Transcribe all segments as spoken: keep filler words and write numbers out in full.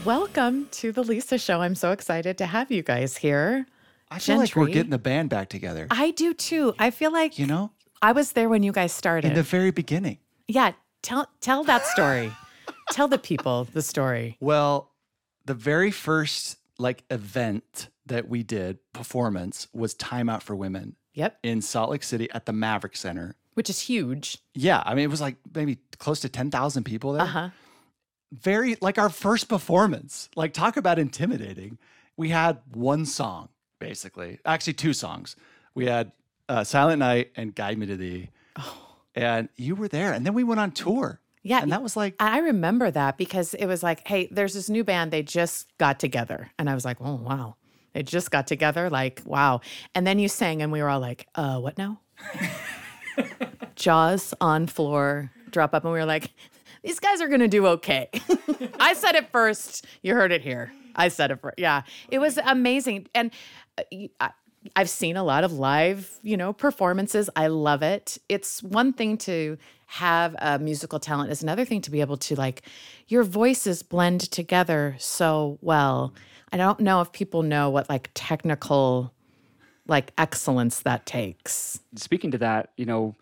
Welcome to the Lisa Show. I'm so excited to have you guys here. I feel Gentry. like we're getting the band back together. I do too. I feel like you know, I was there when you guys started. in the very beginning. Yeah, tell tell that story. Tell the people the story. Well, the very first like event that we did, performance, was Time Out for Women Yep, in Salt Lake City at the Maverick Center. which is huge. Yeah, I mean, it was like maybe close to ten thousand people there. Uh-huh. Very, like our first performance. Like, talk about intimidating. We had one song, basically. Actually, two songs. We had uh, Silent Night and Guide Me to Thee. Oh. And you were there. And then we went on tour. Yeah. And that was like, I remember that because it was like, hey, there's this new band. They just got together. And I was like, oh, wow. They just got together. Like, wow. And then you sang and we were all like, uh, what now? Jaws on floor, drop up. And we were like, these guys are going to do okay. I said it first. You heard it here. I said it first. Yeah. It was amazing. And uh, I, I've seen a lot of live, you know, performances. I love it. It's one thing to have a musical talent. It's another thing to be able to, like, your voices blend together so well. I don't know if people know what, like, technical, like, excellence that takes. Speaking to that, you know,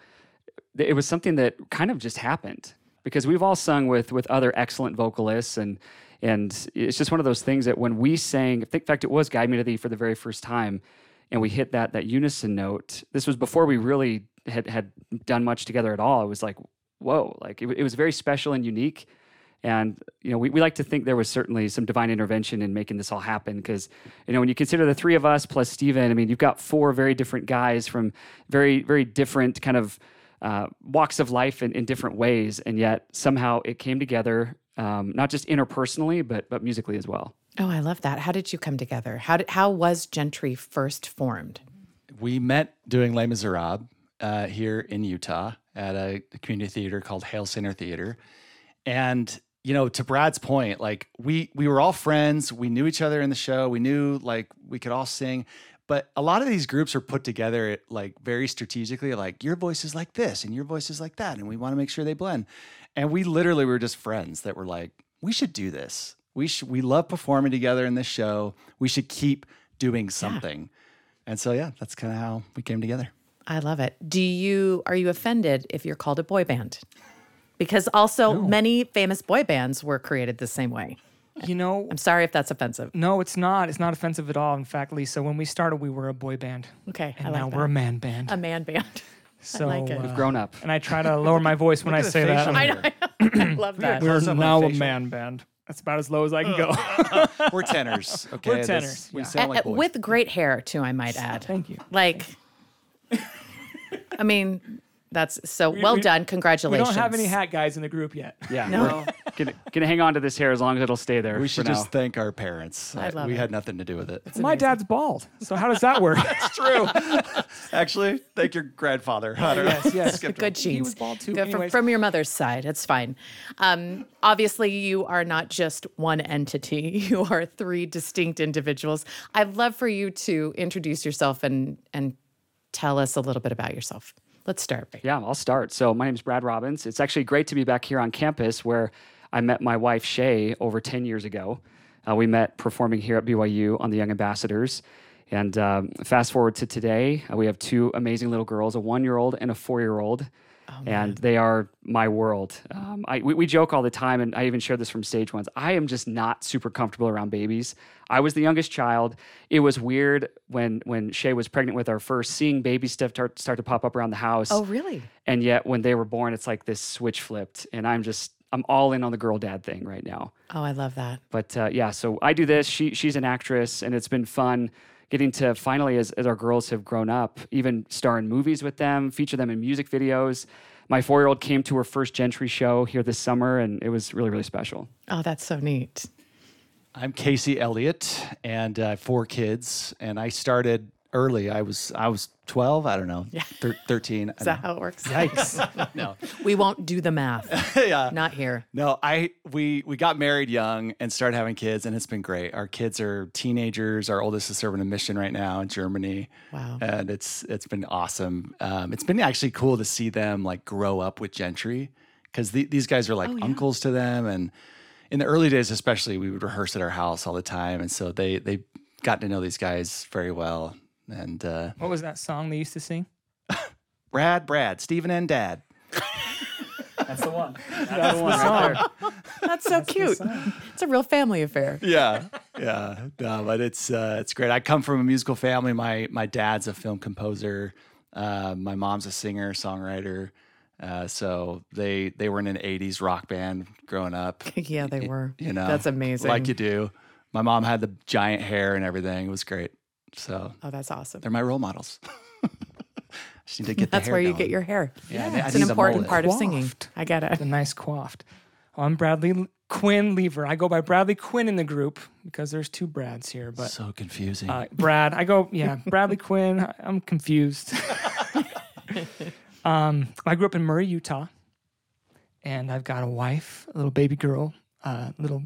it was something that kind of just happened because we've all sung with with other excellent vocalists, and and it's just one of those things that when we sang, in fact, it was Guide Me to Thee for the very first time, and we hit that that unison note. This was before we really had had done much together at all. It was like, whoa, like it, it was very special and unique. And, you know, we, we like to think there was certainly some divine intervention in making this all happen because, you know, when you consider the three of us plus Steven, I mean, you've got four very different guys from very, very different kind of uh, walks of life in, in different ways. And yet somehow it came together, um, not just interpersonally, but but musically as well. Oh, I love that. How did you come together? How did, how was Gentry first formed? we met doing Les Miserables uh, here in Utah at a community theater called Hale Center Theater. And you know, to Brad's point, like we we were all friends. We knew each other in the show. We knew like we could all sing. But a lot of these groups are put together like very strategically, like your voice is like this and your voice is like that. And we want to make sure they blend. And we literally were just friends that were like, we should do this. We should, we love performing together in this show. We should keep doing something. Yeah. And so, yeah, that's kind of how we came together. I love it. Do you, are you offended if you're called a boy band? Because also No. many famous boy bands were created the same way. You know, I'm sorry if that's offensive. no, it's not. It's not offensive at all. In fact, Lisa, when we started, we were a boy band. Okay, And I like now that. we're a man band. A man band. so like it. uh, We've grown up. And I try to lower my voice when I Look at say the that. facial I hair. know. I love that. We're Close up on now a facial. man band. That's about as low as I can go. We're tenors. Okay, We're This- tenors, we yeah. sound like Uh, boys. with great hair, too, I might add. Thank you. Like, I mean, that's so well we- done. We Congratulations. don't have any hat guys in the group yet. Yeah, No. we're gonna, gonna hang on to this hair as long as it'll stay there. We for should now. just thank our parents. I Uh, love we it. had nothing to do with it. My dad's bald. So how does that work? It's true. Actually, thank your grandfather. I don't know. yes, yes. The good He genes. was bald too. Good from, Anyways. from your mother's side. It's fine. Um, obviously, you are not just one entity. You are three distinct individuals. I'd love for you to introduce yourself and and tell us a little bit about yourself. Let's start. Right? Yeah, I'll start. So my name is Brad Robbins. It's actually great to be back here on campus where I met my wife, Shay, over ten years ago. Uh, we met performing here at B Y U on the Young Ambassadors. And um, fast forward to today, uh, we have two amazing little girls, a one-year-old and a four-year-old. And they are my world. Um, I, we, we joke all the time, and I even shared this from stage once. I am just not super comfortable around babies. I was the youngest child. It was weird when when Shay was pregnant with our first, seeing baby stuff start, start to pop up around the house. Oh, really? And yet when they were born, it's like this switch flipped. And I'm just, I'm all in on the girl dad thing right now. Oh, I love that. But uh, yeah, so I do this. She She's an actress, and it's been fun getting to finally, as, as our girls have grown up, even star in movies with them, feature them in music videos. My four-year-old came to her first Gentry show here this summer, and it was really, really special. Oh, that's so neat. I'm Casey Elliott, and uh, four kids. And I started early. I was I was twelve. I don't know. Yeah. Thir- thirteen. Is that how it works? Yikes. No. We won't do the math. Yeah. Not here. No, I we we got married young and started having kids, and it's been great. Our kids are teenagers. Our oldest is serving a mission right now in Germany. Wow. And it's it's been awesome. Um, it's been actually cool to see them like grow up with Gentry, because the, these guys are like Oh, yeah. uncles to them, and in the early days, especially, we would rehearse at our house all the time, and so they they got to know these guys very well. And uh, What was that song they used to sing? Brad, Brad, Stephen, and Dad. That's the one. That's, That's the one the right song. there. That's so cute. It's a real family affair. Yeah, yeah, no, but it's uh, it's great. I come from a musical family. My my dad's a film composer. Uh, my mom's a singer songwriter. Uh, so they they were in an eighties rock band growing up. Yeah, they Y- were. You know, That's amazing. Like you do. My mom had the giant hair and everything. It was great. So Oh, that's awesome. they're my role models. Just need to get the That's hair where you going. get your hair. Yeah, I need- I It's need an the important mullet. part of singing. Coiffed. I get it. The nice coiffed. Well, I'm Bradley Quinn Lever. I go by Bradley Quinn in the group because there's two Brads here. But So confusing. uh, Brad, I go, yeah, Bradley Quinn. I- I'm confused. um, I grew up in Murray, Utah, and I've got a wife, a little baby girl, a little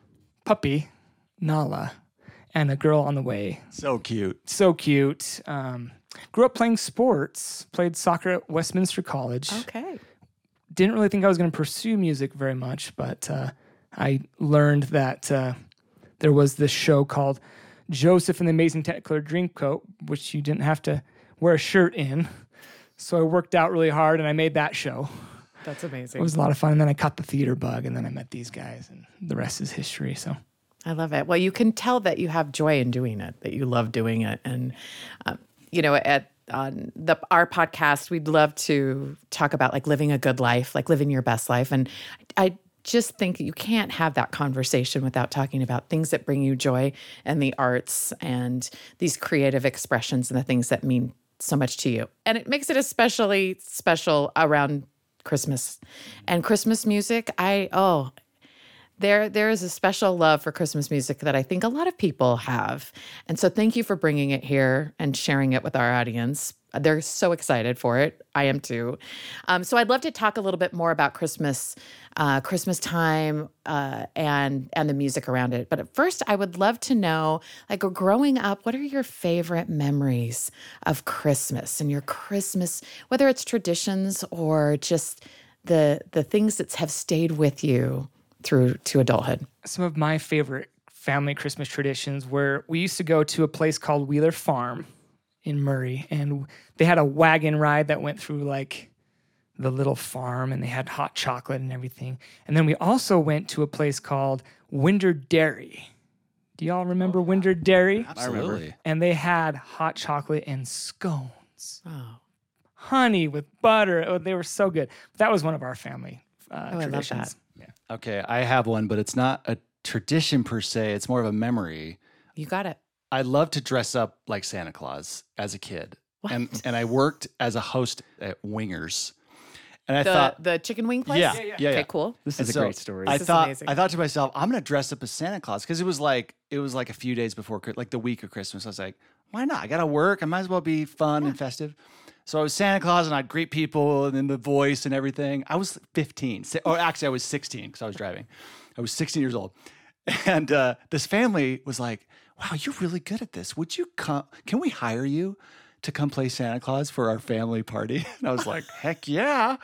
puppy, Nala, and a girl on the way. so cute. So cute. Um, grew up playing sports, played soccer at Westminster College. Okay. Didn't really think I was going to pursue music very much, but uh, I learned that uh, there was this show called Joseph and the Amazing Technicolor Dreamcoat, which you didn't have to wear a shirt in. So I worked out really hard and I made that show. That's It amazing. was a lot of fun. And then I caught the theater bug and then I met these guys and the rest is history. So I love it. Well, you can tell that you have joy in doing it, that you love doing it. And, um, you know, at on the our podcast, we'd love to talk about like living a good life, like living your best life. And I just think you can't have that conversation without talking about things that bring you joy and the arts and these creative expressions and the things that mean so much to you. And it makes it especially special around Christmas. And Christmas music, I, oh, There, there is a special love for Christmas music that I think a lot of people have. And so thank you for bringing it here and sharing it with our audience. They're so excited for it. I am too. Um, so I'd love to talk a little bit more about Christmas, uh, Christmas time, uh, and and the music around it. But at first, I would love to know, like, growing up, what are your favorite memories of Christmas and your Christmas, whether it's traditions or just the the things that have stayed with you through to adulthood? some of my favorite family Christmas traditions were we used to go to a place called Wheeler Farm in Murray, and they had a wagon ride that went through like the little farm, and they had hot chocolate and everything. And then we also went to a place called Winder Dairy. Do y'all remember Winder Dairy? Absolutely. And they had hot chocolate and scones, Oh, honey with butter. Oh, they were so good. That was one of our family uh, Oh, I love traditions. that. Yeah. Okay, I have one, but it's not a tradition per se. It's more of a memory. you got it. I love to dress up like Santa Claus as a kid. And What? and I worked as a host at Wingers. And I The thought, the chicken wing place? yeah, yeah, yeah. Okay, cool. This And is a so great story. I This is thought amazing. I thought to myself, I'm gonna dress up as Santa Claus because it was like it was like a few days before, Chri- like the week of Christmas. I was like, why not? I gotta work. I might as well be fun and festive. So I was Santa Claus and I'd greet people and then the voice and everything. I was fifteen, Si- or actually I was sixteen because I was driving. I was sixteen years old, and uh, this family was like, "Wow, you're really good at this. Would you come? Can we hire you to come play Santa Claus for our family party?" And I was like, "Heck yeah!"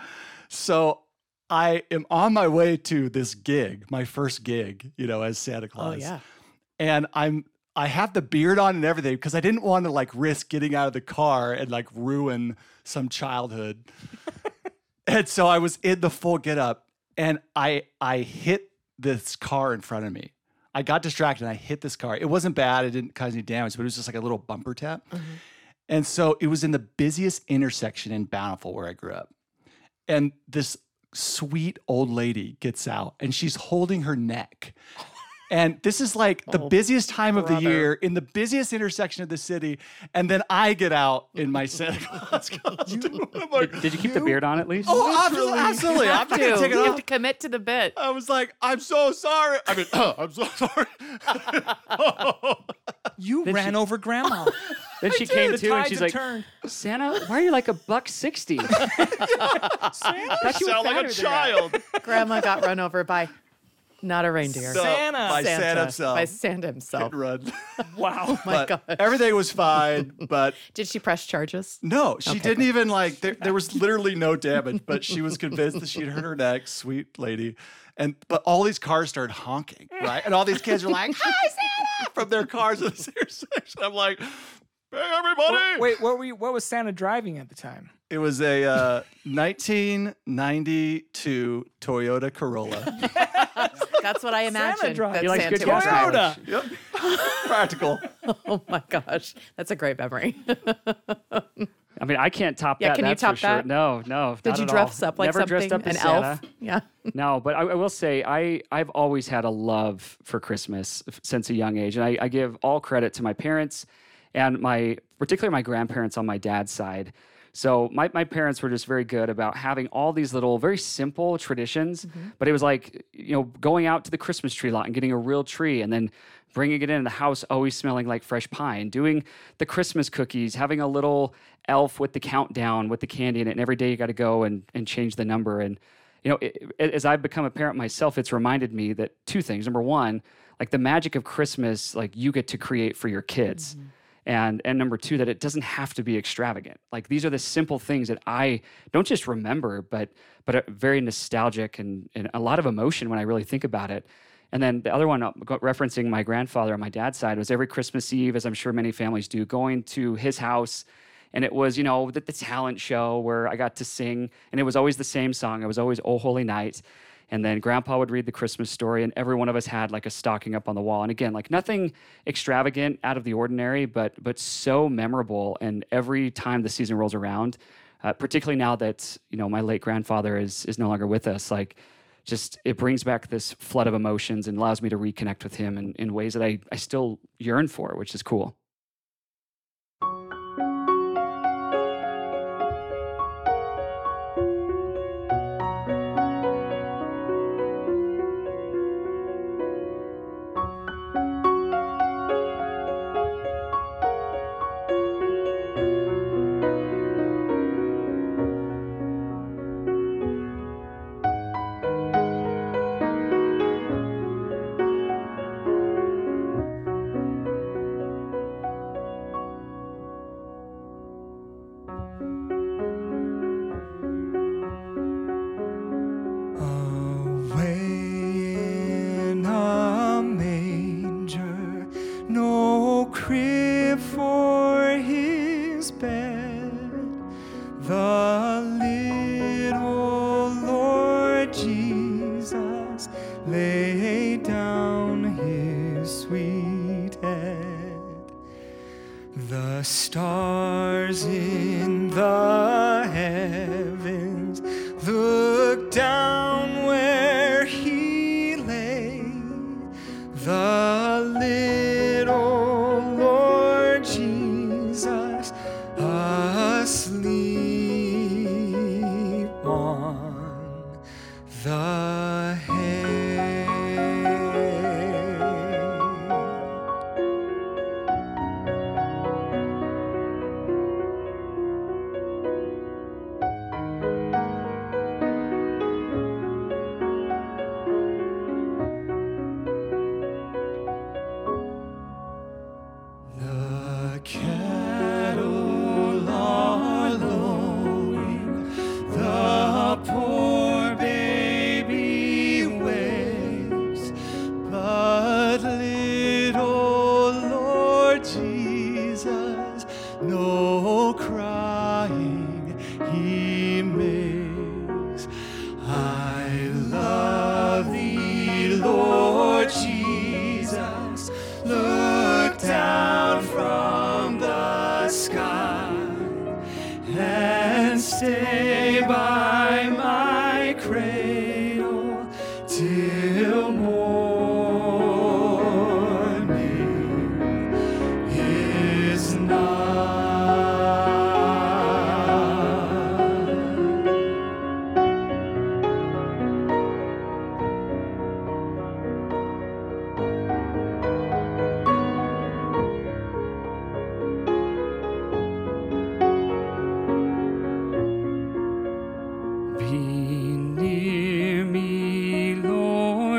So I am on my way to this gig, my first gig, you know, as Santa Oh, Claus. yeah. And I'm I have the beard on and everything because I didn't want to like risk getting out of the car and like ruin some childhood. And so I was in the full get up and I I hit this car in front of me. I got distracted and I hit this car. It wasn't bad, it didn't cause any damage, but it was just like a little bumper tap. And so it was in the busiest intersection in Bountiful where I grew up. And this sweet old lady gets out and she's holding her neck. And this is like the Oh, busiest time of the brother. year in the busiest intersection of the city. And then I get out in my Santa Claus costume. I'm like, Did, did you keep the beard on at least? oh, absolutely. absolutely. You I'm have not to. going to take it You have off. to commit to the bit. I was like, I'm so sorry. I mean, I'm so sorry. You Then ran she- over grandma. Then she came The to and tides she's have like, turned. Santa, why are you like a buck sixty? Thought you were Sound like fatter a than that." child. Grandma got run over by Not a reindeer. So, Santa. by Santa, Santa. himself. By Santa himself. Could run. Wow. My But God. everything was fine. But Did she press charges? no, she Okay, didn't good. even like. There, there was literally no damage. But she was convinced that she'd hurt her neck. Sweet lady. And but all these cars started honking, right? And all these kids were like, "Hi, Santa!" from their cars in the intersection. I'm like, "Hey, everybody!" Wait, what were you, what was Santa driving at the time? It was a uh, nineteen ninety-two Toyota Corolla. That's what I imagined. drive. that He likes Santa good was gas driving. mileage. Yep, practical. Oh my gosh, that's a great memory. I mean, I can't top Yeah, that. can you that's top for sure. that? No, no. Did not you at dress all. up like Never something? dressed up An as Santa. elf? Yeah. No, but I, I will say I I've always had a love for Christmas f- since a young age, and I, I give all credit to my parents and my particularly my grandparents on my dad's side. So my, my parents were just very good about having all these little very simple traditions, but it was like, you know, going out to the Christmas tree lot and getting a real tree and then bringing it in the house always smelling like fresh pine, doing the Christmas cookies, having a little elf with the countdown with the candy in it, and every day you got to go and, and change the number. And you know, it, as I've become a parent myself, it's reminded me that two things. Number one, like the magic of Christmas, like you get to create for your kids. Mm-hmm. And and number two, that it doesn't have to be extravagant. Like these are the simple things that I don't just remember, but but are very nostalgic and, and a lot of emotion when I really think about it. And then the other one, uh, go- referencing my grandfather on my dad's side, was every Christmas Eve, as I'm sure many families do, going to his house. And it was, you know, the, the talent show where I got to sing. And it was always the same song. It was always "Oh Holy Night." And then Grandpa would read the Christmas story, and every one of us had like a stocking up on the wall. And again, like nothing extravagant, out of the ordinary, but but so memorable. And every time the season rolls around, uh, particularly now that you know my late grandfather is is no longer with us, like just it brings back this flood of emotions and allows me to reconnect with him in, in ways that I I still yearn for, which is cool. Away in a manger, no crib for his bed, the little Lord Jesus laid down his sweet head. The stars in the heavens looked down where he lay. The little Lord Jesus asleep on the hay. The cattle are lowing, the poor baby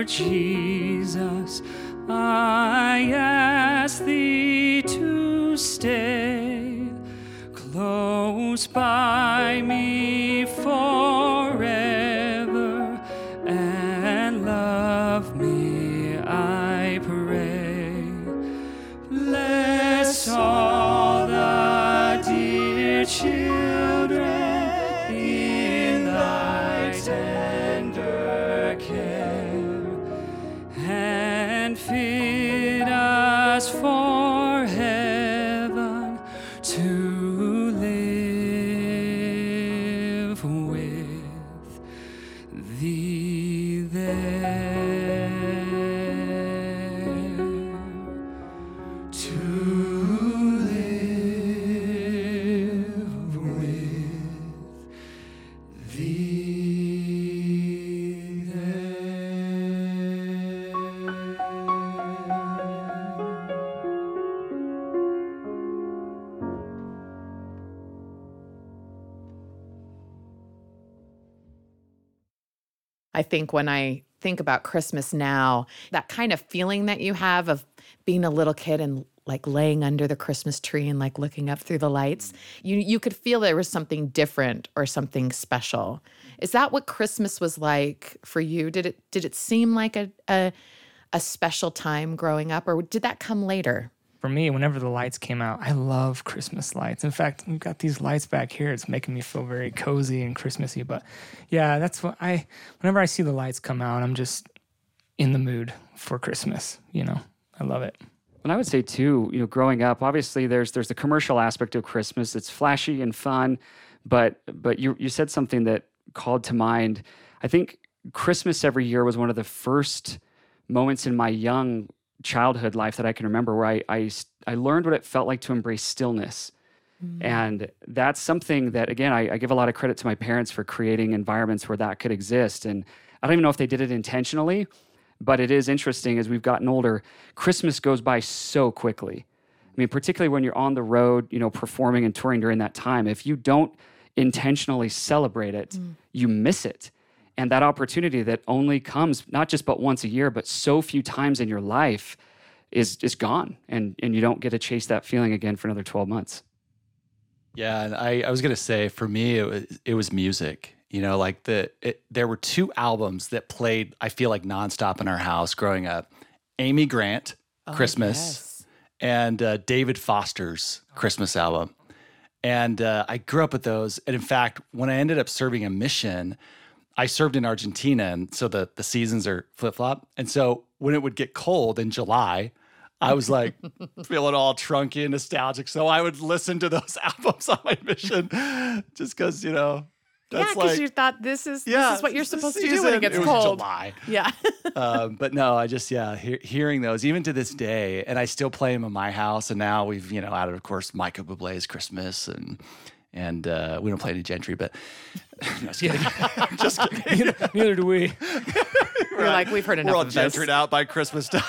Jesus, I ask thee to stay close by me forever and love me, I pray. Bless all the dear children in thy tender care, and fit us for heaven to live with thee there. To live with thee there. I think when I think about Christmas now, that kind of feeling that you have of being a little kid and like laying under the Christmas tree and like looking up through the lights, you you could feel there was something different or something special. Is that what Christmas was like for you? Did it did it seem like a a, a special time growing up, or did that come later? For me, whenever the lights came out, I love Christmas lights. In fact, we've got these lights back here. It's making me feel very cozy and Christmassy. But yeah, that's what I, whenever I see the lights come out, I'm just in the mood for Christmas. You know, I love it. And I would say too, you know, growing up, obviously there's there's the commercial aspect of Christmas. It's flashy and fun, but but you you said something that called to mind. I think Christmas every year was one of the first moments in my young childhood life that I can remember where I I, I learned what it felt like to embrace stillness. Mm-hmm. And that's something that, again, I, I give a lot of credit to my parents for creating environments where that could exist. And I don't even know if they did it intentionally, but it is interesting as we've gotten older, Christmas goes by so quickly. I mean, particularly when you're on the road, you know, performing and touring during that time, if you don't intentionally celebrate it, mm. you miss it. And that opportunity that only comes not just but once a year, but so few times in your life is is gone. And, and you don't get to chase that feeling again for another twelve months. Yeah, and I, I was gonna say for me it was it was music. You know, like the it, there were two albums that played, I feel like nonstop in our house growing up: Amy Grant, Oh, Christmas, yes. and uh, David Foster's Christmas album. And uh, I grew up with those. And in fact, when I ended up serving a mission, I served in Argentina, and so the the seasons are flip flop. And so when it would get cold in July, I was like feeling all trunky and nostalgic. So I would listen to those albums on my mission, just because, you know, that's yeah, because like, you thought this is yeah, this is what you're it's the supposed to do when it season. gets was cold. July. Yeah. um, but no, I just, yeah, he- hearing those even to this day, and I still play them in my house. And now we've, you know, added, of course, Michael Bublé's Christmas, and and uh, we don't play any Gentry, but just kidding. just kidding. neither, neither do we. We're like, we've heard enough We're all of this. Gentry'd out by Christmas time.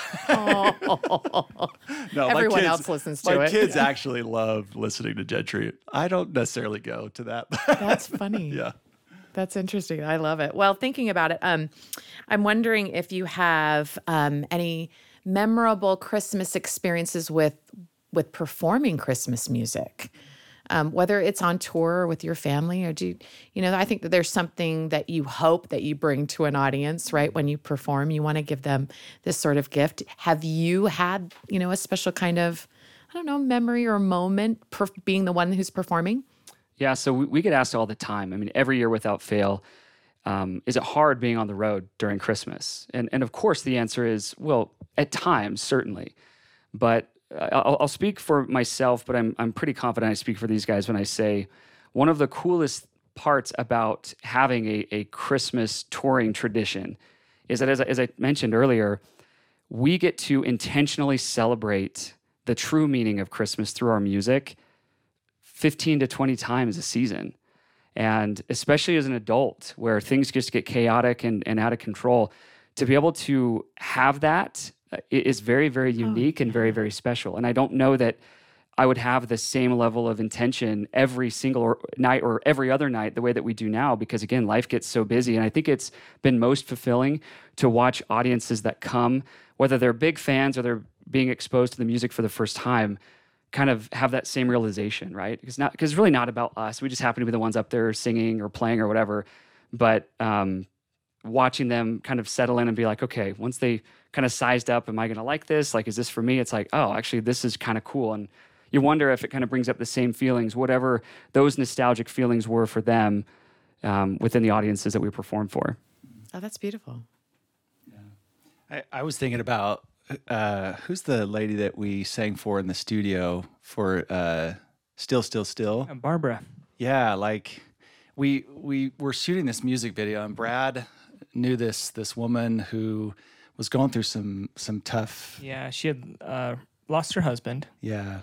Oh. No, Everyone my kids, else listens to my it. kids actually love listening to Gentry. I don't necessarily go to that. That's funny. Yeah. That's interesting. I love it. Well, thinking about it, um, I'm wondering if you have um, any memorable Christmas experiences with with performing Christmas music, um, whether it's on tour or with your family, or do you, you know, I think that there's something that you hope that you bring to an audience, right? When you perform, you want to give them this sort of gift. Have you had, you know, a special kind of, I don't know, memory or moment per- being the one who's performing? Yeah, so we, we get asked all the time. I mean, every year without fail, um, is it hard being on the road during Christmas? And and of course the answer is, well, at times, certainly. But I'll, I'll speak for myself, but I'm I'm pretty confident I speak for these guys when I say one of the coolest parts about having a, a Christmas touring tradition is that, as I, as I mentioned earlier, we get to intentionally celebrate the true meaning of Christmas through our music fifteen to twenty times a season. And especially as an adult where things just get chaotic and, and out of control, to be able to have that is very, very unique and very, very special. And I don't know that I would have the same level of intention every single or- night or every other night the way that we do now, because again, life gets so busy. And I think it's been most fulfilling to watch audiences that come, whether they're big fans or they're being exposed to the music for the first time, kind of have that same realization, right? It's not, because it's really not about us. We just happen to be the ones up there singing or playing or whatever. But um, watching them kind of settle in and be like, okay, once they kind of sized up, am I going to like this? Like, is this for me? It's like, oh, actually, this is kind of cool. And you wonder if it kind of brings up the same feelings, whatever those nostalgic feelings were for them um, within the audiences that we performed for. Oh, that's beautiful. I, I was thinking about uh, who's the lady that we sang for in the studio for uh, Still, Still, Still? Uh, Barbara. Yeah, like we we were shooting this music video, and Brad knew this this woman who was going through some some tough. Yeah, she had uh, lost her husband, Yeah,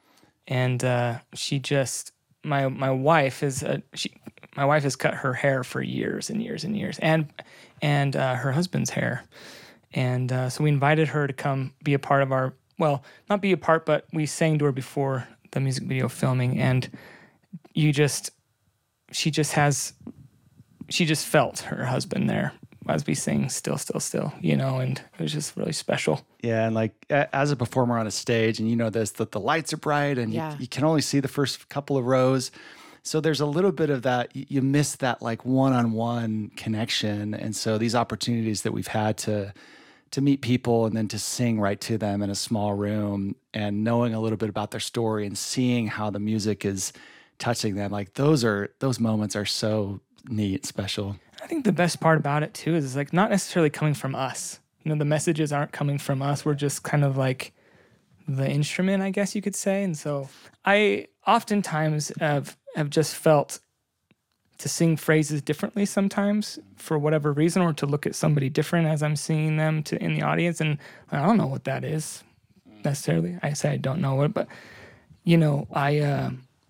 and uh, she just my my wife is uh, she my wife has cut her hair for years and years and years, and and uh, her husband's hair, and uh, so we invited her to come be a part of our well, not be a part, but we sang to her before the music video filming, and you just she just has she just felt her husband there as we sing Still, Still, Still, you know, and it was just really special. yeah, and like a- as a performer on a stage, and you know this, that the lights are bright, and Yeah. you, you can only see the first couple of rows. So there's a little bit of that. You, you miss that like one-on-one connection, and so these opportunities that we've had to to meet people and then to sing right to them in a small room, and knowing a little bit about their story and seeing how the music is touching them, like those are those moments are so neat, special. I think the best part about it too is like not necessarily coming from us. You know, the messages aren't coming from us. We're just kind of like the instrument, I guess you could say. And so I oftentimes have have just felt to sing phrases differently sometimes for whatever reason, or to look at somebody different as I'm singing them to in the audience. And I don't know what that is necessarily. I say I don't know it, but you know, I uh,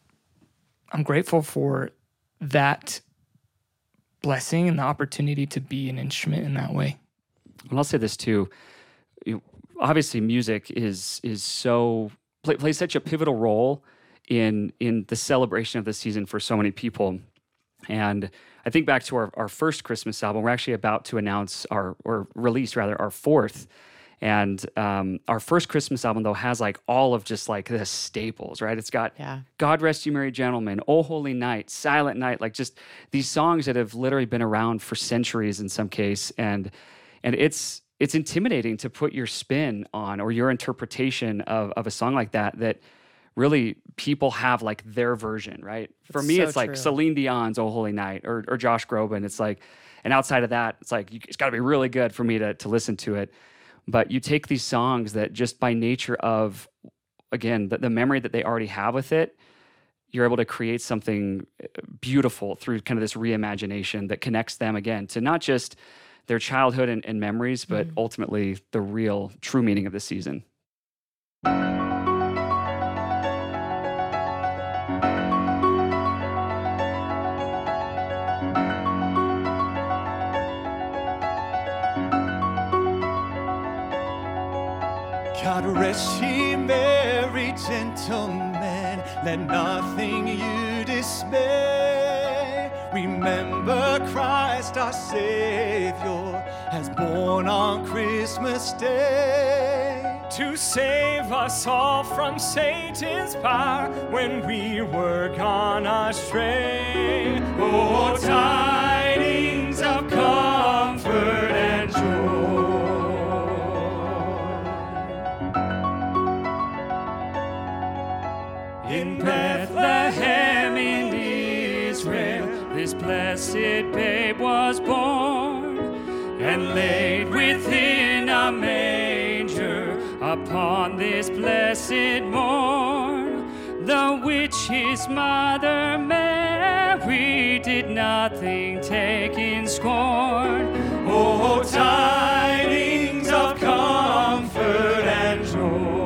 I'm grateful for that blessing and the opportunity to be an instrument in that way. And I'll say this too. You- Obviously, music is is so play, plays such a pivotal role in in the celebration of the season for so many people. And I think back to our, our first Christmas album. We're actually about to announce our or release rather our fourth. And um, our first Christmas album though has like all of just like the staples, right? It's got Yeah. God Rest You Merry Gentlemen, Oh Holy Night, Silent Night, like just these songs that have literally been around for centuries in some case. And and it's it's intimidating to put your spin on or your interpretation of, of a song like that, that really people have like their version, right? For It's me, so it's like true. Celine Dion's Oh Holy Night or, or Josh Groban. It's like, and outside of that, it's like, you, it's got to be really good for me to, to listen to it. But you take these songs that just by nature of, again, the, the memory that they already have with it, you're able to create something beautiful through kind of this reimagination that connects them again to not just their childhood and, and memories, but Mm. ultimately the real, true meaning of the season. God rest ye merry gentlemen, let nothing you dismay. Remember Christ our Savior has born on Christmas Day To save us all from Satan's power when we were gone astray. Oh, tidings of comfort and joy. In Bethlehem in Israel, this blessed babe was born and laid within a manger upon this blessed morn. The which his mother Mary did nothing take in scorn. Oh, tidings of comfort and joy.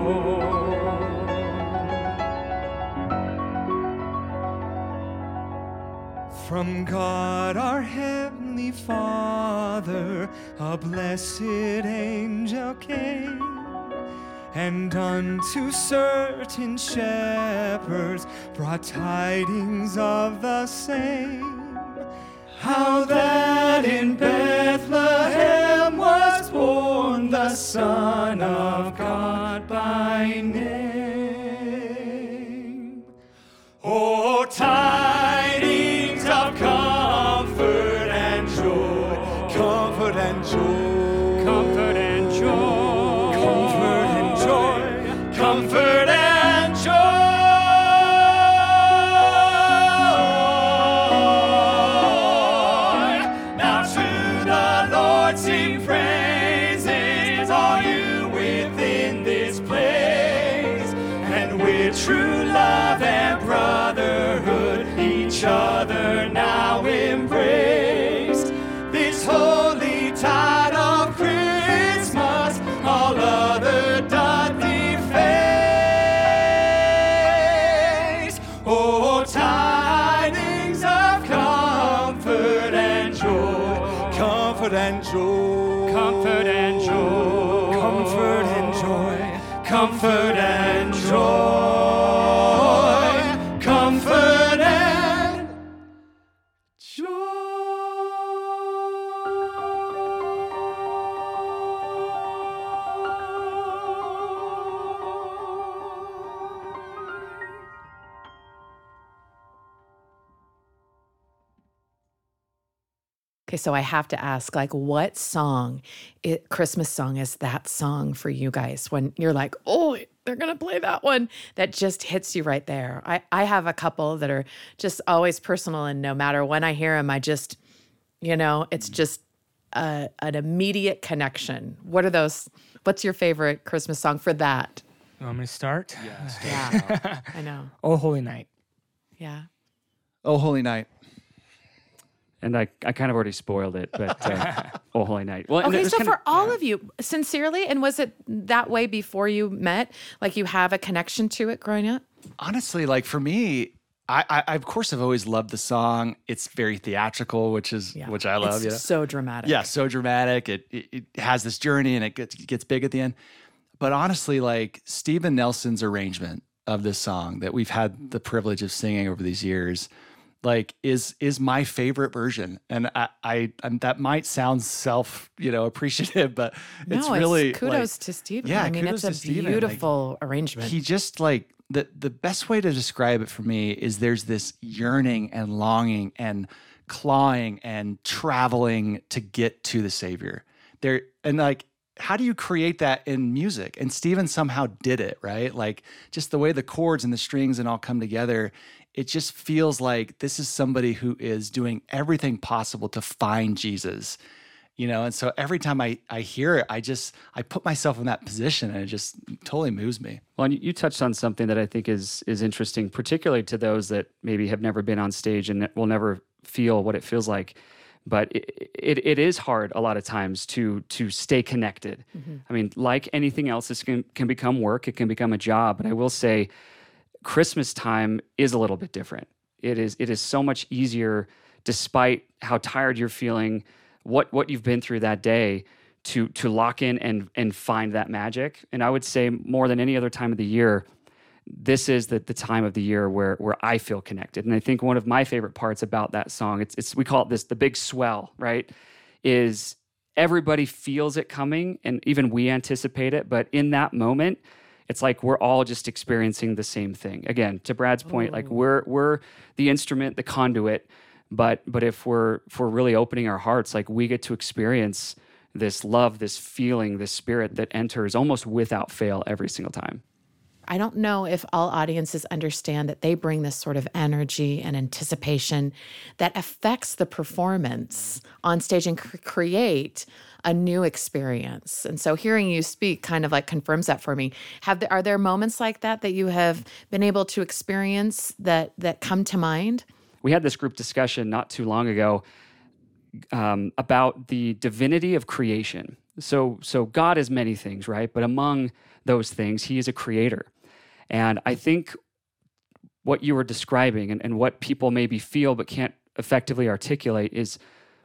from God our Heavenly Father, a blessed angel came and unto certain shepherds brought tidings of the same, how that in Bethlehem was born the Son of God by name. O tidings of comfort and joy, comfort and joy, comfort and joy, comfort and joy, comfort and joy. Now to the Lord sing praises, all you within this place, and with true love and brotherhood each other now embraced. This holy tide of Christmas all other doth deface. Oh, tidings of comfort and joy, comfort and joy, comfort and joy, comfort and joy, comfort and joy, comfort and Okay, so I have to ask, like, what song, it, Christmas song, is that song for you guys when you're like, oh, they're going to play that one, that just hits you right there? I, I have a couple that are just always personal, and no matter when I hear them, I just, you know, it's just a, an immediate connection. What are those? What's your favorite Christmas song for that? You want me to start? Yes. Yeah, I know. Oh, Holy Night. Yeah. Oh, Holy Night. And I, I kind of already spoiled it, but uh, Oh Holy Night. Well, and Okay, there's so kind for of- all of you, sincerely, and was it that way before you met? Like you have a connection to it growing up? Honestly, like for me, I, I, I of course have always loved the song. It's very theatrical, which is Yeah. which I love. It's you know? so dramatic. Yeah, so dramatic. It, it it has this journey and it gets gets big at the end. But honestly, like Steven Nelson's arrangement of this song that we've had the privilege of singing over these years, like is is my favorite version. And I, I and that might sound self, you know, appreciative, but No, it's really kudos like, to Steven. yeah, I mean, kudos it's to a Steven. Like, beautiful arrangement. he just like the the best way to describe it for me is there's this yearning and longing and clawing and traveling to get to the Savior. There and like how do you create that in music? And Steven somehow did it, right? Like just the way the chords and the strings and all come together, it just feels like this is somebody who is doing everything possible to find Jesus. You know, and so every time I, I hear it, I just, I put myself in that position and it just totally moves me. Well, and you- you touched on something that I think is is interesting, particularly to those that maybe have never been on stage and will never feel what it feels like. But it, it, it is hard a lot of times to to stay connected. I mean, like anything else, this can, can become work, it can become a job. But I will say Christmas time is a little bit different. It is it is so much easier, despite how tired you're feeling, what what you've been through that day, to to lock in and and find that magic. And I would say more than any other time of the year, this is the, the time of the year where where I feel connected. And I think one of my favorite parts about that song, it's it's we call it this the big swell, right? Is everybody feels it coming and even we anticipate it, but in that moment, it's like we're all just experiencing the same thing. Again, to Brad's point, like we're we're the instrument, the conduit, but but if we're if we're really opening our hearts, like we get to experience this love, this feeling, this spirit that enters almost without fail every single time. I don't know if all audiences understand that they bring this sort of energy and anticipation that affects the performance on stage and cr- create a new experience. And so hearing you speak kind of like confirms that for me. Have there, are there moments like that that you have been able to experience that that come to mind? We had this group discussion not too long ago um, about the divinity of creation. So, so God is many things, right? But among those things, He is a creator. And I think what you were describing and, and what people maybe feel but can't effectively articulate is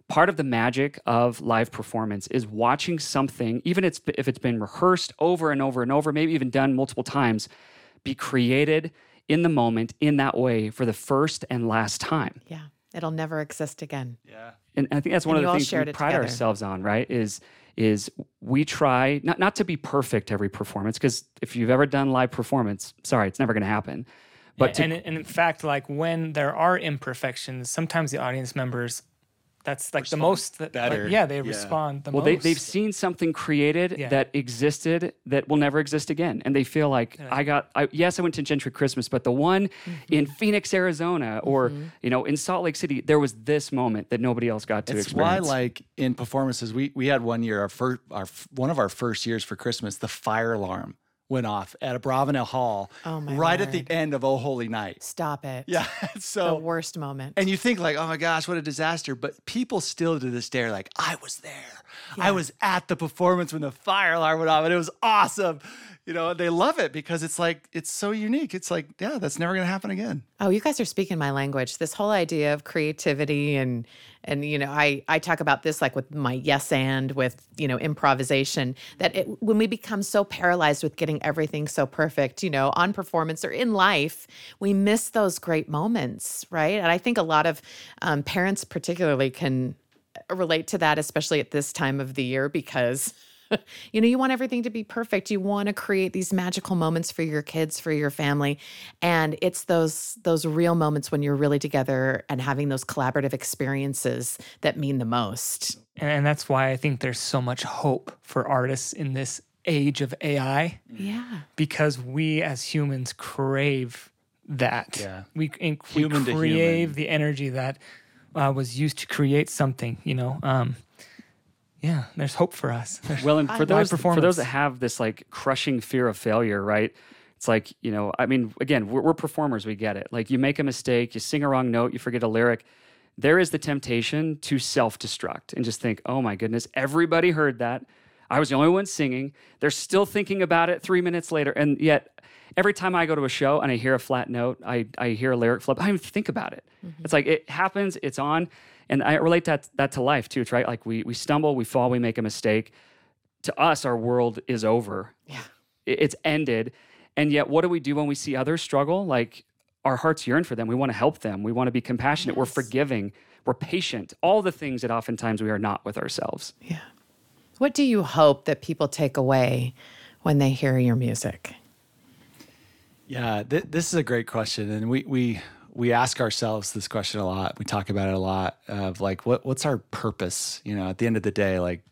part of the magic of live performance is watching something, even it's, if it's been rehearsed over and over and over, maybe even done multiple times, be created in the moment in that way for the first and last time. Yeah. It'll never exist again. Yeah. And I think that's one And of you the all things we shared it pride together. ourselves on, right? Is is we try not not to be perfect every performance, because if you've ever done live performance, sorry, it's never going to happen. But to, and, and in fact, like when there are imperfections, sometimes the audience members, that's like the most that, better. like, yeah, they Yeah. respond the well, most. they they've seen something created Yeah. that existed that will never exist again, and they feel like I got. I, yes, I went to Gentry Christmas, but the one in Phoenix, Arizona, or you know, in Salt Lake City, there was this moment that nobody else got to It's experience. why, like in performances, we we had one year, our first, our f- one of our first years for Christmas, the fire alarm went off at a Bravenel Hall, Oh, my right at Lord. the end of Oh Holy Night. Stop it. Yeah, The so worst moment. and you think like, oh my gosh, what a disaster! But people still to this day are like, I was there, I was at the performance when the fire alarm went off, and it was awesome. You know, they love it because it's like it's so unique. It's like, yeah, that's never gonna happen again. Oh, you guys are speaking my language. This whole idea of creativity and and you know, I I talk about this like with my yes and with, you know, improvisation, that it, when we become so paralyzed with getting everything so perfect, you know, on performance or in life, we miss those great moments, right? And I think a lot of um, parents particularly can relate to that, especially at this time of the year, because you know, you want everything to be perfect. You want to create these magical moments for your kids, for your family. And it's those those real moments when you're really together and having those collaborative experiences that mean the most. and that's why I think there's so much hope for artists in this age of A I, Yeah. because we as humans crave that. Yeah. We, and we Human to crave human. the energy that uh, was used to create something, you know. Um, yeah, there's hope for us. There's- Well, and for Live those for performance. those that have this like crushing fear of failure, right? It's like, you know, I mean, again, we're, we're performers, we get it. Like you make a mistake, you sing a wrong note, you forget a lyric. There is the temptation to self-destruct and just think, oh my goodness, everybody heard that. I was the only one singing. They're still thinking about it three minutes later. And yet every time I go to a show and I hear a flat note, I, I hear a lyric flip, I don't even think about it. It's like it happens, it's on. And I relate that that to life too. It's right. Like we we stumble, we fall, we make a mistake. To us, our world is over. Yeah. It- It's ended. And yet, what do we do when we see others struggle? Like our hearts yearn for them. We want to help them. We want to be compassionate. We're forgiving. We're patient. All the things that oftentimes we are not with ourselves. Yeah. What do you hope that people take away when they hear your music? Yeah, th- this is a great question, and we we we ask ourselves this question a lot. We talk about it a lot of like, what what's our purpose? You know, at the end of the day, like,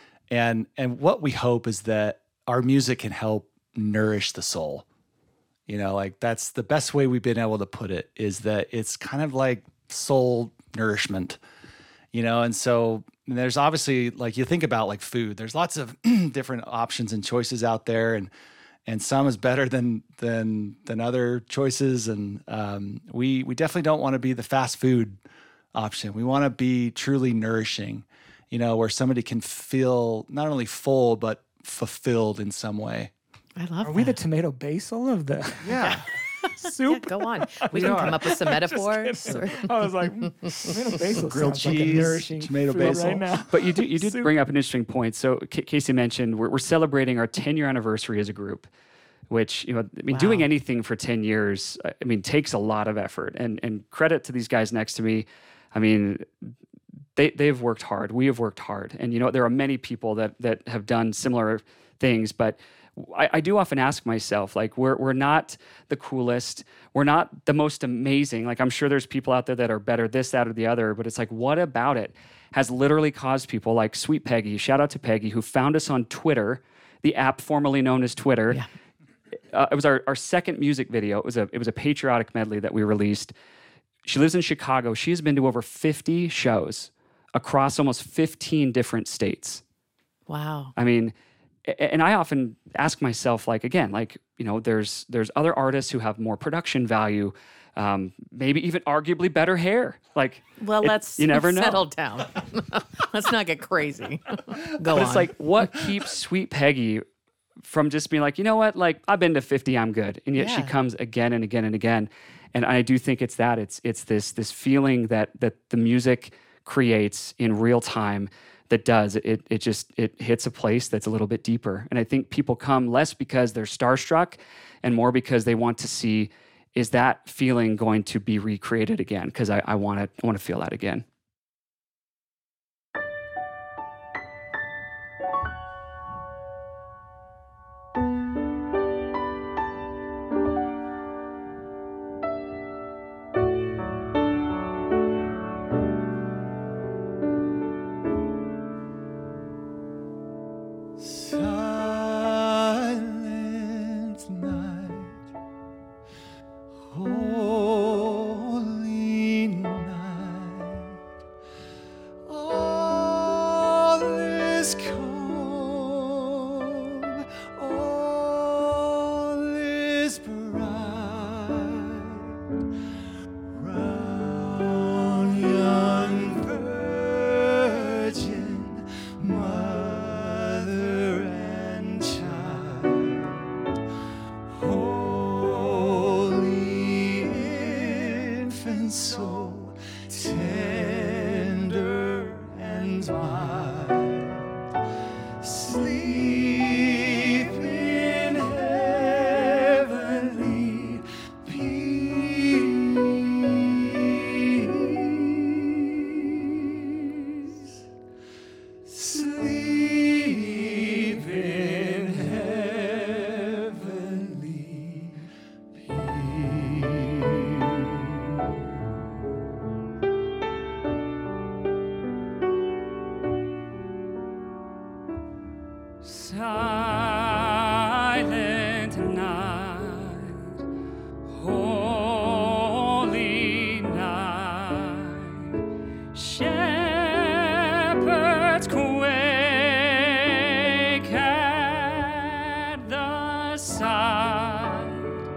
and and what we hope is that our music can help nourish the soul. You know, like that's the best way we've been able to put it, is that it's kind of like soul nourishment. You know, and so there's obviously, like, you think about like food. There's lots of different options and choices out there, and and some is better than than than other choices. And um, we we definitely don't want to be the fast food option. We want to be truly nourishing, you know, where somebody can feel not only full but fulfilled in some way. I love Are we the that. tomato basil of the Yeah, Yeah, soup? go on. We can come up with some metaphors. or- I was like, mm, tomato basil Grilled sounds like a cheese, nourishing tomato food basil. right now. But you do you did Soup. bring up an interesting point. So K- Casey mentioned we're, we're celebrating our ten year anniversary as a group, which, you know, I mean, doing Wow. anything anything for ten years, I I mean, takes a lot of effort. And and credit to these guys next to me. I mean, they they've worked hard. We have worked hard. And you know, there are many people that that have done similar things, but I, I do often ask myself, like, we're we're not the coolest, we're not the most amazing. Like, I'm sure there's people out there that are better this, that, or the other, but it's like, what about it has literally caused people like Sweet Peggy, shout out to Peggy, who found us on Twitter, the app formerly known as Twitter. Yeah. Uh, it was our, our second music video. It was a it was a patriotic medley that we released. She lives in Chicago. She has been to over fifty shows across almost fifteen different states. Wow. I mean, a- and I often ask myself, like, again, like, you know, there's there's other artists who have more production value, um, maybe even arguably better hair. Like, Well, it- let's you never know. settle down. Let's not get crazy. Go But on. it's like, what keeps Sweet Peggy from just being like, you know what, like, I've been to fifty, I'm good, and yet she Yeah. comes again and again and again. And I do think it's that it's it's this this feeling that that the music creates in real time that does. It, it just, it hits a place that's a little bit deeper. And I think people come less because they're starstruck and more because they want to see, is that feeling going to be recreated again? Because I, I want to I want to feel that again. Silent night, holy night, all is calm, all is bright, round young virgin mother and child, holy infant, so tender and mild, sleep in heavenly peace. Sleep in heavenly peace. Silent night, holy night, shepherds quake at the sight,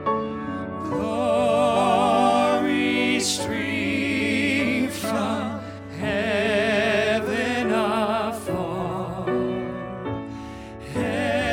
glory stream from heaven afar.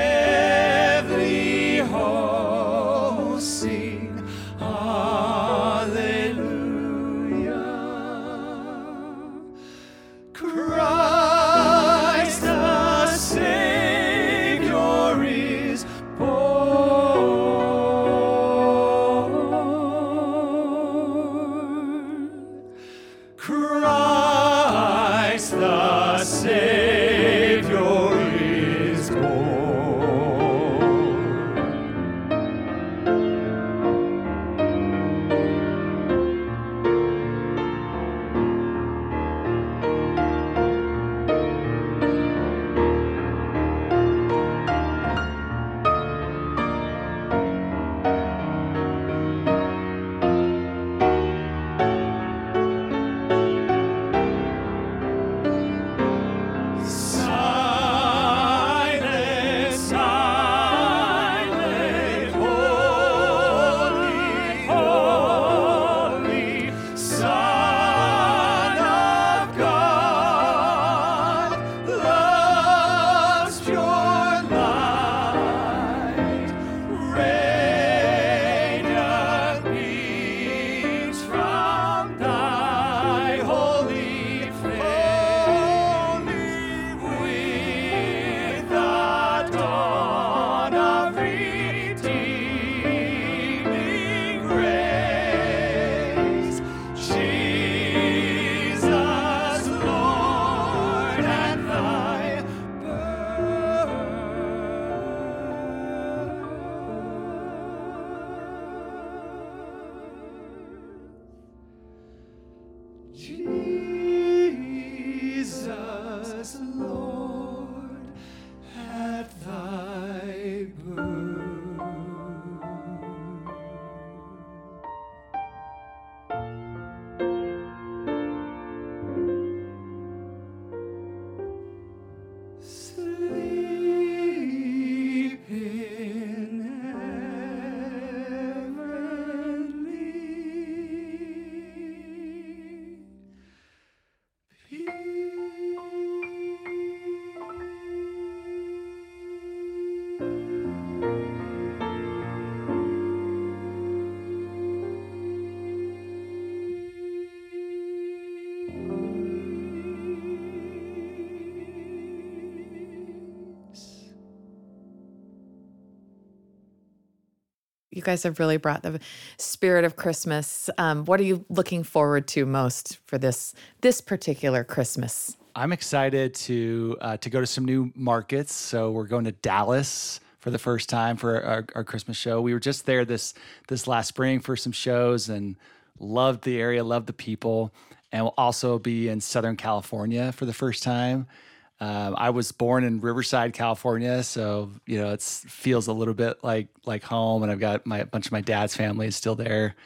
you guys have really brought the spirit of Christmas. Um, what are you looking forward to most for this this particular Christmas? I'm excited to uh, to go to some new markets. So we're going to Dallas for the first time for our, our Christmas show. We were just there this this last spring for some shows and loved the area, loved the people. And we'll also be in Southern California for the first time. Um, I was born in Riverside, California, so you know it feels a little bit like like home. And I've got my a bunch of my dad's family is still there.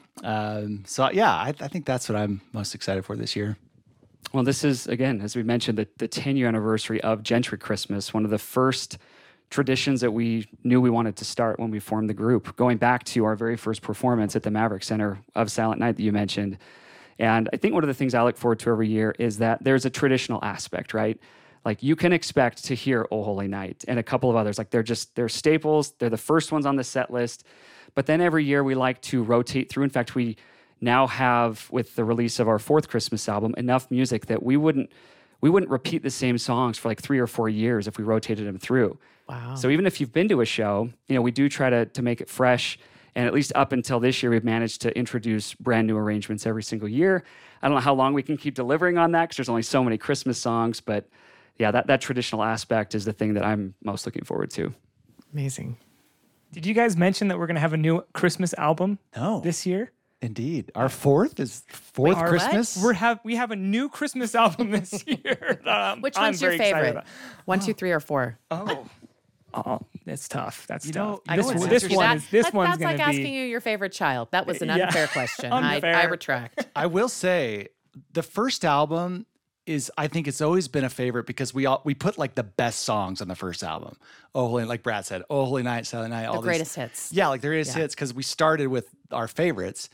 Um, so yeah, I, I think that's what I'm most excited for this year. Well, this is, again, as we mentioned, the, the ten-year anniversary of Gentry Christmas, one of the first traditions that we knew we wanted to start when we formed the group, going back to our very first performance at the Maverick Center of Silent Night that you mentioned. And I think one of the things I look forward to every year is that there's a traditional aspect, right? Like you can expect to hear O Holy Night and a couple of others. Like they're just, they're staples. They're the first ones on the set list. But then every year we like to rotate through. In fact, we now have, with the release of our fourth Christmas album, enough music that we wouldn't we wouldn't repeat the same songs for like three or four years if we rotated them through. Wow. So even if you've been to a show, you know, we do try to to make it fresh. And at least up until this year, we've managed to introduce brand new arrangements every single year. I don't know how long we can keep delivering on that because there's only so many Christmas songs. But yeah, that, that traditional aspect is the thing that I'm most looking forward to. Amazing. Did you guys mention that we're going to have a new Christmas album No. this year? Indeed. Our fourth is fourth Our Christmas. We're have we have a new Christmas album this year. Um, Which I'm one's your very excited favorite? about. One, two, three, or four? Oh, oh, that's tough. That's You tough. know- you this know what's one, this interesting? one That- is this that- one's That's going like to be. asking you your favorite child. That was an Yeah. unfair question. I, Unfair. I retract. I will say the first album is, I think it's always been a favorite because we all we put like the best songs on the first album. Oh Holy, like Brad said, Oh Holy Night, Silent Night, all The these- greatest hits. Yeah, like the greatest Yeah. hits because we started with our favorites,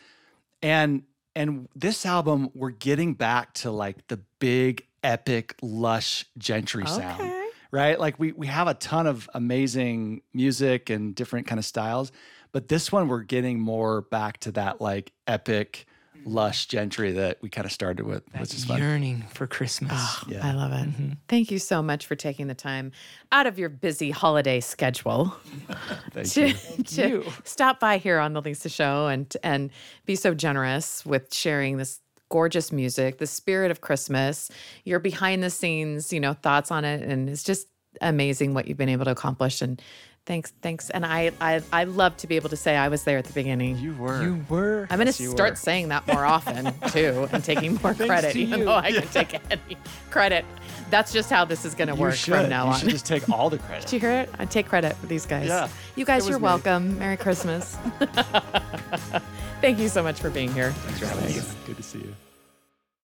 and and this album we're getting back to like the big epic lush Gentry sound, Okay. right? Like we we have a ton of amazing music and different kind of styles, but this one we're getting more back to that like epic lush Gentry that we kind of started with, which is fun. yearning for Christmas. Yeah. I love it. Thank you so much for taking the time out of your busy holiday schedule Thank to, you. to you. stop by here on the Lisa Show and and be so generous with sharing this gorgeous music, the spirit of Christmas, your behind the scenes, you know, thoughts on it, and it's just amazing what you've been able to accomplish. And thanks, thanks. And I I I love to be able to say I was there at the beginning. You were. You were. I'm going Yes, to you start were. saying that more often too, and taking more credit, to even you. though I can take any credit. That's just how this is going to You work should. from now you on. should just take all the credit. Did you hear it? I take credit for these guys. Yeah, You guys, it was you're me. welcome. Merry Christmas. Thank you so much for being here. Thanks for having us. Good to see you.